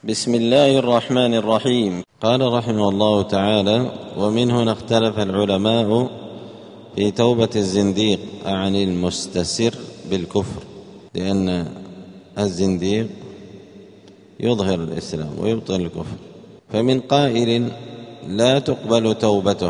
بسم الله الرحمن الرحيم. قال رحمه الله تعالى: ومن هنا اختلف العلماء في توبة الزنديق عن المستسر بالكفر، لأن الزنديق يظهر الإسلام ويبطل الكفر، فمن قائل لا تقبل توبته،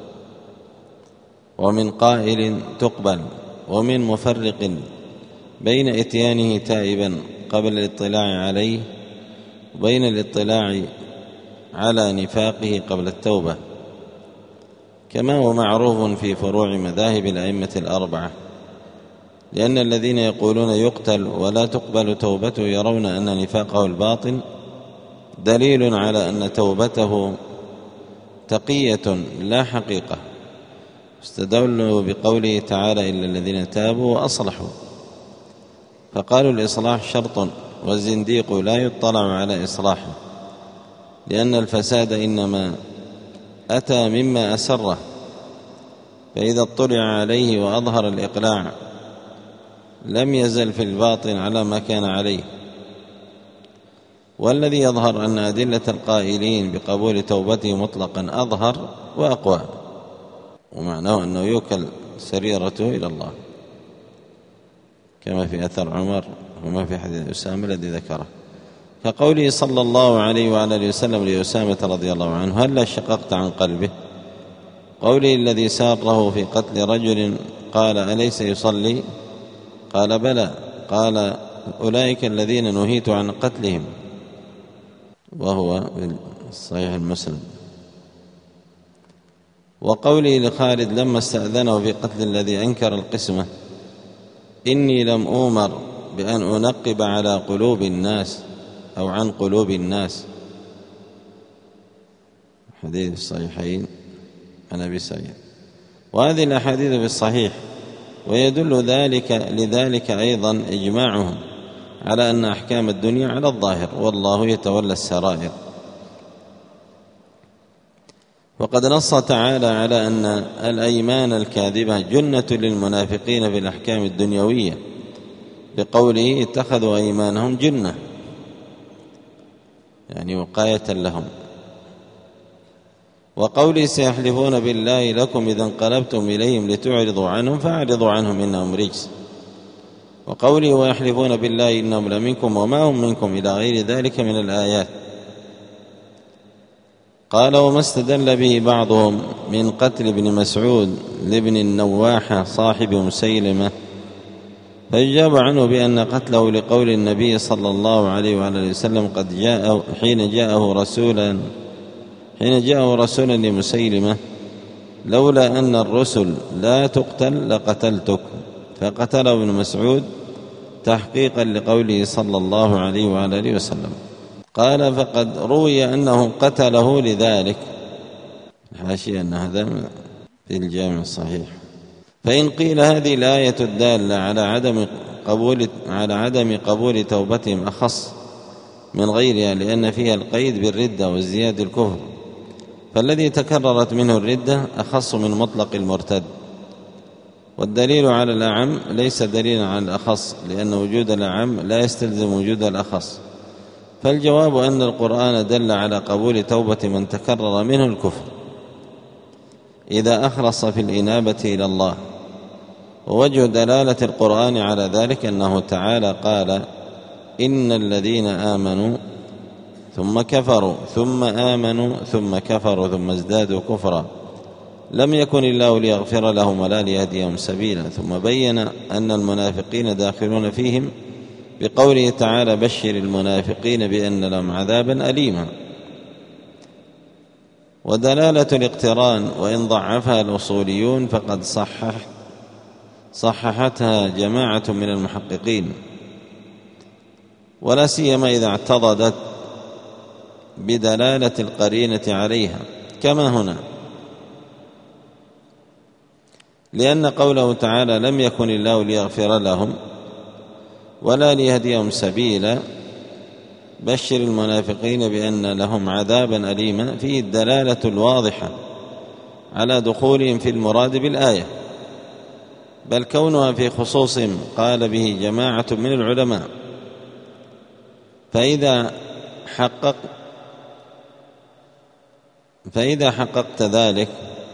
ومن قائل تقبل، ومن مفرق بين إتيانه تائبا قبل الاطلاع عليه وبين الاطلاع على نفاقه قبل التوبة، كما هو معروف في فروع مذاهب الأئمة الأربعة، لأن الذين يقولون يقتل ولا تقبل توبته يرون أن نفاقه الباطن دليل على أن توبته تقية لا حقيقة، استدلوا بقوله تعالى: إلا الذين تابوا وأصلحوا، فقالوا الإصلاح شرط، والزنديق لا يطلع على إصلاحه، لأن الفساد إنما أتى مما أسره، فإذا اطلع عليه وأظهر الإقلاع لم يزل في الباطن على ما كان عليه. والذي يظهر أن أدلة القائلين بقبول توبته مطلقا أظهر وأقوى، ومعناه أنه يوكل سريرته إلى الله، كما في أثر عمر وما في حديث أسامة الذي ذكره، كقوله صلى الله عليه وعلى آله وسلم لأسامة رضي الله عنه: هلا شققت عن قلبه؟ قوله الذي ساره في قتل رجل قال: أليس يصلي؟ قال: بلى. قال: أولئك الذين نهيت عن قتلهم، وهو في صحيح المسلم. وقوله لخالد لما استأذنه في قتل الذي أنكر القسمة: إني لم أؤمر بأن أنقب على قلوب الناس أو عن قلوب الناس، حديث الصحيحين عن أبي سعيد. وهذه الأحاديث في الصحيح، ويدل لذلك أيضا إجماعهم على أن أحكام الدنيا على الظاهر، والله يتولى السرائر. وقد نص تعالى على أن الأيمان الكاذبة جنة للمنافقين في الأحكام الدنيوية، بقوله: اتخذوا أيمانهم جنة، يعني وقاية لهم. وقوله: سيحلفون بالله لكم إذا انقلبتم إليهم لتعرضوا عنهم فأعرضوا عنهم إنهم رجس. وقوله: ويحلفون بالله إنهم لمنكم وما هم منكم، إلى غير ذلك من الآيات. قال: وما استدل به بعضهم من قتل ابن مسعود لابن النواحة صاحب مسيلمة، فيجاب عنه بأن قتله لقول النبي صلى الله عليه وعلى وسلم قد جاء حين جاءه رسولا لمسيلمة: لولا أن الرسل لا تقتل لقتلتك، فقتله ابن مسعود تحقيقا لقوله صلى الله عليه وعلى وسلم. قال: فقد روي أنه قتله لذلك، حاشية أن هذا في الجامع الصحيح. فإن قيل هذه الآية الدالة على عدم قبول توبتهم أخص من غيرها، لأن فيها القيد بالردة وازدياد الكفر، فالذي تكررت منه الردة أخص من مطلق المرتد، والدليل على الأعم ليس دليلا على الأخص، لأن وجود الأعم لا يستلزم وجود الأخص. فالجواب أن القرآن دل على قبول توبة من تكرر منه الكفر إذا أخلص في الإنابة إلى الله. ووجه دلالة القرآن على ذلك أنه تعالى قال: إن الذين آمنوا ثم كفروا ثم آمنوا ثم كفروا ثم ازدادوا كفرا لم يكن الله ليغفر لهم ولا ليهديهم سبيلا. ثم بين أن المنافقين داخلون فيهم بقوله تعالى: بشر المنافقين بأن لهم عذابا أليما. ودلالة الاقتران وإن ضعفها الأصوليون فقد صححتها جماعة من المحققين، ولا سيما إذا اعتضدت بدلالة القرينة عليها كما هنا، لأن قوله تعالى: لم يكن الله ليغفر لهم ولا ليهديهم سبيلا بشر المنافقين بأن لهم عذابا أليما، فيه الدلالة الواضحة على دخولهم في المراد بالآية، بل كونها في خصوصهم قال به جماعة من العلماء. فإذا فإذا حققت ذلك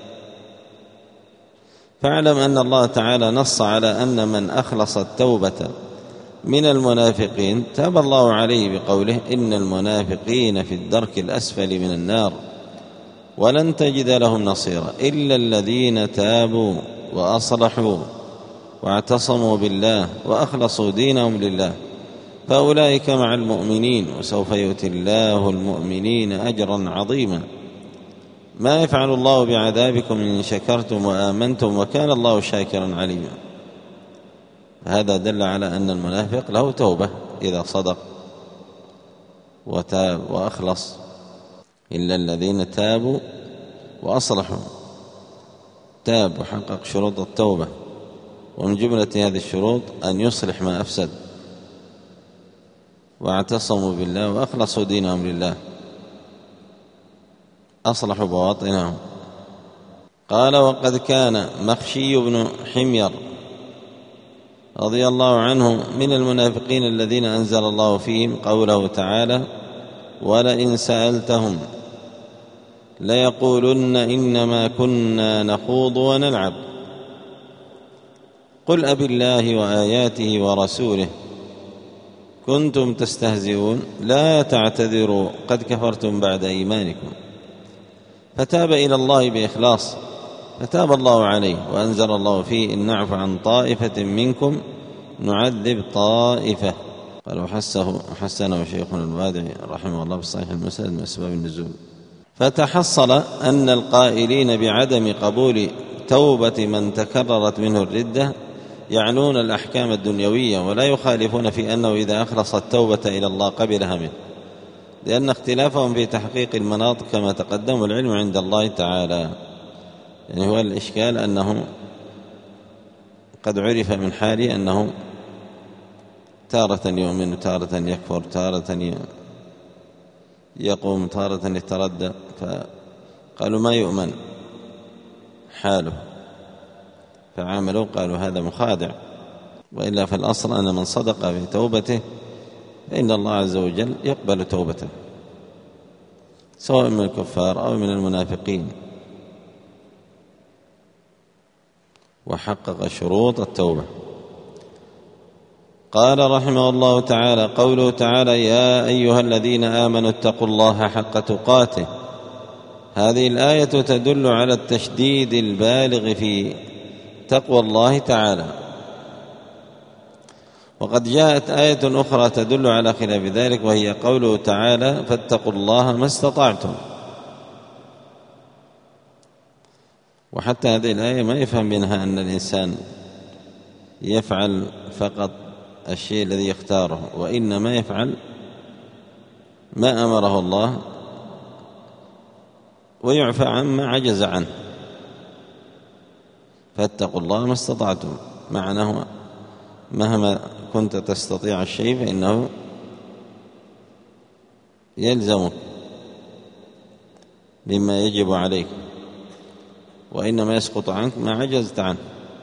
فاعلم أن الله تعالى نص على أن من أخلص التوبة من المنافقين تاب الله عليه بقوله إن المنافقين في الدرك الأسفل من النار ولن تجد لهم نصيرا إلا الذين تابوا وأصلحوا واعتصموا بالله وأخلصوا دينهم لله فأولئك مع المؤمنين وسوف يؤتي الله المؤمنين أجرا عظيما ما يفعل الله بعذابكم إن شكرتم وآمنتم وكان الله شاكرا عليما. هذا دل على أن المنافق له توبة إذا صدق وتاب وأخلص إلا الذين تابوا وأصلحوا تاب وحقق شروط التوبة ومن جملة هذه الشروط أن يصلح ما أفسد واعتصموا بالله وأخلصوا دينهم لله أصلحوا بواطنهم. قال وقد كان مخشي بن حمير رضي الله عنه من المنافقين الذين أنزل الله فيهم قوله تعالى ولئن سألتهم ليقولن إنما كنا نخوض ونلعب قل أبالله وآياته ورسوله كنتم تستهزئون لا تعتذروا قد كفرتم بعد إيمانكم فتاب إلى الله بإخلاص فتاب الله عليه وأنزل الله فيه إن نعفو عن طائفة منكم نعذب طائفة. قال وحسنه شيخنا الوادعي رحمه الله في الصحيح المسند من أسباب النزول. فتحصل أن القائلين بعدم قبول توبة من تكررت منه الردة يعنون الأحكام الدنيوية ولا يخالفون في أنه إذا أخلص التوبة إلى الله قبلها منه لأن اختلافهم في تحقيق المناط كما تقدم العلم عند الله تعالى. يعني هو الإشكال أنه قد عرف من حاله أنه تارة يؤمن تارة يكفر تارة يقوم تارة يتردى فقالوا ما يؤمن حاله فعاملوا قالوا هذا مخادع وإلا في الأصل أن من صدق في توبته فإن الله عز وجل يقبل توبته سواء من الكفار أو من المنافقين وحقق شروط التوبة. قال رحمه الله تعالى قوله تعالى يا أيها الذين آمنوا اتقوا الله حق تقاته هذه الآية تدل على التشديد البالغ في تقوى الله تعالى وقد جاءت آية أخرى تدل على خلاف ذلك وهي قوله تعالى فاتقوا الله ما استطعتم وحتى هذه الآية ما يفهم منها أن الإنسان يفعل فقط الشيء الذي يختاره وإنما يفعل ما أمره الله ويعفى عما عجز عنه فاتقوا الله ما استطعتم معناه مهما كنت تستطيع الشيء فإنه يلزمك بما يجب عليك وإنما يسقط عنك ما عجزت عنه.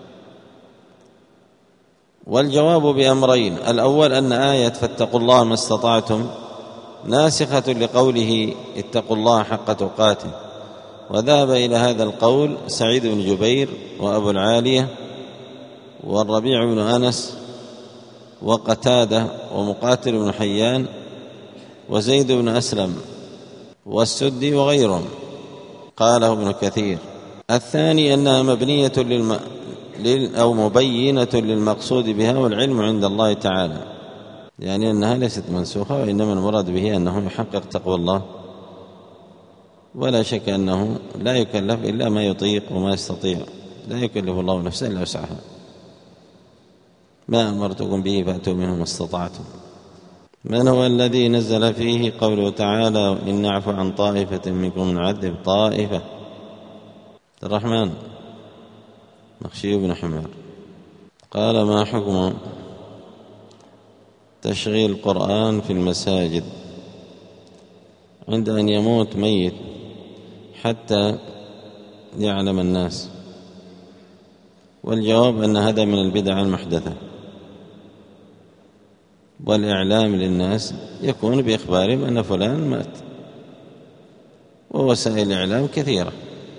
والجواب بأمرين الأول أن آية فاتقوا الله ما استطعتم ناسخة لقوله اتقوا الله حق تقاته وذهب إلى هذا القول سعيد بن جبير وأبو العالية والربيع بن أنس وقتادة ومقاتل بن حيان وزيد بن أسلم والسدي وغيرهم قاله ابن كثير. الثاني أنها مبنية أو مبينة للمقصود بها والعلم عند الله تعالى يعني أنها ليست منسوخة وإنما المراد به أنه يحقق تقوى الله ولا شك أنه لا يكلف إلا ما يطيق وما يستطيع لا يكلف الله نفسا إلا وسعها ما أمرتكم به فأتوا منه ما استطعتم. من هو الذي نزل فيه قوله تعالى إن نعفو عن طائفة منكم نعذب طائفة الرحمن مخشي بن حمير. قال ما حكم تشغيل القرآن في المساجد عند أن يموت ميت حتى يعلم الناس؟ والجواب أن هذا من البدع المحدثة والإعلام للناس يكون بإخبارهم أن فلان مات، ووسائل الإعلام كثيرة.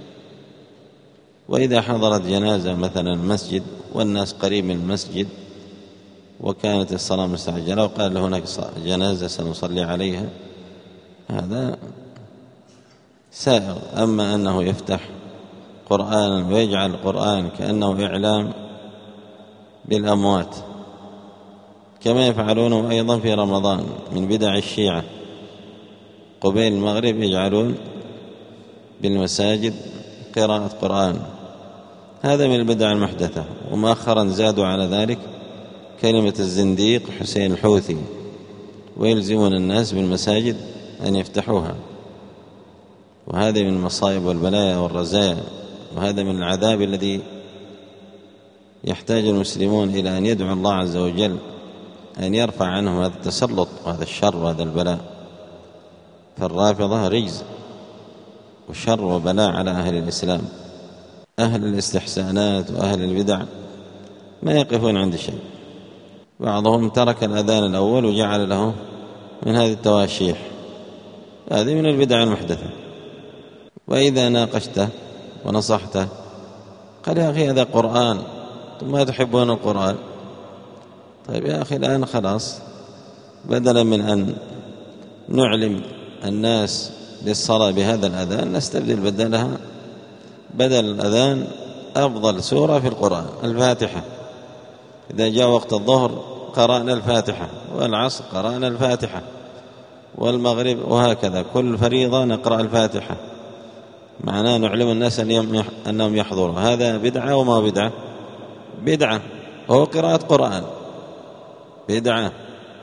وإذا حضرت جنازة مثلا المسجد والناس قريب من المسجد وكانت الصلاة مستعجلة وقال له هناك جنازة سنصلي عليها، هذا سائغ. أما أنه يفتح قرآنا ويجعل القرآن كأنه إعلام بالأموات، كما يفعلونه أيضا في رمضان من بدع الشيعة، قبيل المغرب يجعلون بالمساجد قراءة قرآن، هذا من البدع المحدثة. ومؤخرا زادوا على ذلك كلمة الزنديق حسين الحوثي، ويلزمون الناس بالمساجد أن يفتحوها، وهذا من المصائب والبلايا والرزايا، وهذا من العذاب الذي يحتاج المسلمون إلى أن يدعو الله عز وجل أن يرفع عنهم هذا التسلط وهذا الشر وهذا البلاء. فالرافضة رجز وشر وبلاء على أهل الإسلام. أهل الاستحسانات وأهل البدع ما يقفون عند شيء. بعضهم ترك الأذان الأول وجعل له من هذه التواشيح، هذه من البدع المحدثة. وإذا ناقشته ونصحته قال يا أخي هذا قرآن، ثم ما تحبون القرآن. طيب يا أخي الآن خلاص، بدلا من أن نعلم الناس للصلاة بهذا الأذان نستبدل بدل الأذان أفضل سورة في القرآن الفاتحة. إذا جاء وقت الظهر قرأنا الفاتحة، والعصر قرأنا الفاتحة، والمغرب، وهكذا كل فريضة نقرأ الفاتحة، معناه نعلم الناس أنهم يحضروا. هذا بدعة وما بدعة؟ بدعة، هو قراءة قرآن بدعة،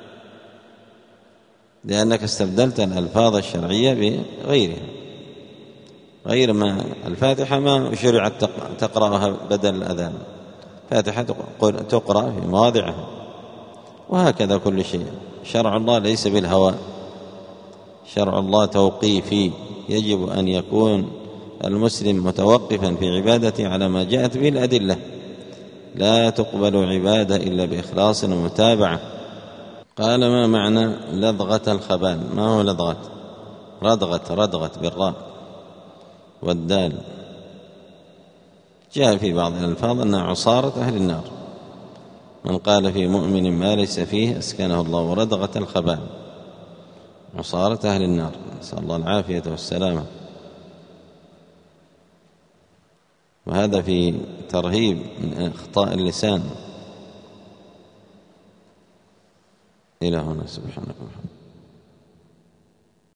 لأنك استبدلت الألفاظ الشرعية بغيرها، غير ما الفاتحة ما شرعت تقرأها بدل الأذان، فاتحة تقرأ في مواضعها، وهكذا كل شيء. شرع الله ليس بالهوى، شرع الله توقيفي، يجب أن يكون المسلم متوقفا في عبادته على ما جاءت به الأدلة. لا تقبل عبادة إلا بإخلاص ومتابعة. قال ما معنى لدغة الخبال؟ ما هو لدغة؟ ردغة بالراء والدال. جاء في بعض الألفاظ أنها عصارة أهل النار، من قال في مؤمن ما ليس فيه أسكنه الله ردغة الخبال، عصارة أهل النار، نسأل الله العافية والسلامة. وهذا في ترهيب من أخطاء اللسان. إلى هنا، سبحانك اللهم.